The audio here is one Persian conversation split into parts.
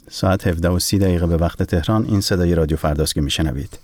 ساعت 17:30 به وقت تهران. این صدای رادیو فرداست که میشنوید.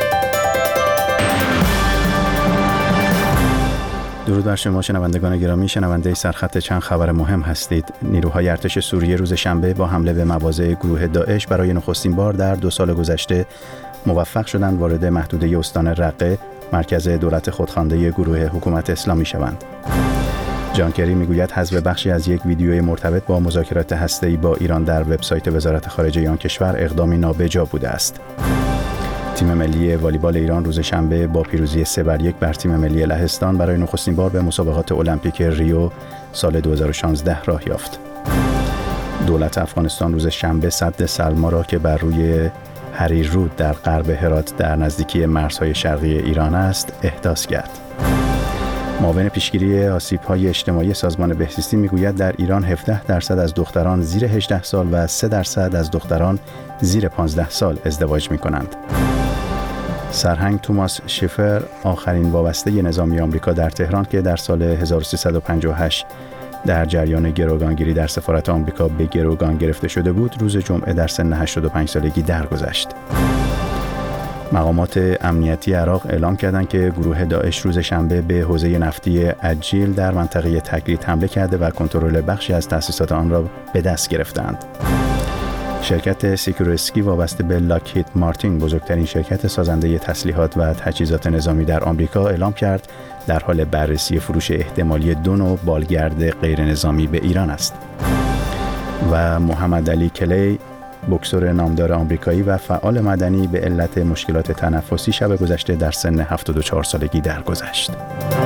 درود بر شما شنوندگان گرامی، شنونده سرخط چند خبر مهم هستید. نیروهای ارتش سوریه روز شنبه با حمله به مواضع گروه داعش برای نخستین بار در 2 سال گذشته موفق شدند وارد محدوده استان رقه، مرکز دولت خودخوانده گروه حکومت اسلامی شوند. جان کری میگوید حذف بخشی از یک ویدیوی مرتبط با مذاکرات هسته‌ای با ایران در وبسایت وزارت خارجه آن کشور اقدامی نابجا بوده است. تیم ملی والیبال ایران روز شنبه با پیروزی 3-1 بر تیم ملی لهستان برای نخستین بار به مسابقات المپیک ریو سال 2016 راه یافت. دولت افغانستان روز شنبه سد سلما را که بر روی حریر رود در غرب هرات در نزدیکی مرزهای شرقی ایران است احداث کرد. معاون پیشگیری آسیب‌های اجتماعی سازمان بهزیستی میگوید در ایران 17% از دختران زیر 18 سال و 3% از دختران زیر 15 سال ازدواج می‌کنند. سرهنگ توماس شیفر، آخرین وابسته نظامی آمریکا در تهران که در سال 1358 در جریان گروگانگیری در سفارت آمریکا به گروگان گرفته شده بود، روز جمعه در سن 85 سالگی درگذشت. مقامات امنیتی عراق اعلام کردند که گروه داعش روز شنبه به حوزه نفتی عجیل در منطقه تکریت حمله کرده و کنترل بخشی از تأسیسات آن را به دست گرفتند. شرکت سیکورسکی وابسته به لاکهید مارتین، بزرگترین شرکت سازنده تسلیحات و تجهیزات نظامی در آمریکا، اعلام کرد در حال بررسی فروش احتمالی 2 نوع بالگرد غیر نظامی به ایران است. و محمد علی کلی، بوکسور نامدار آمریکایی و فعال مدنی، به علت مشکلات تنفسی شب گذشته در سن 74 سالگی درگذشت.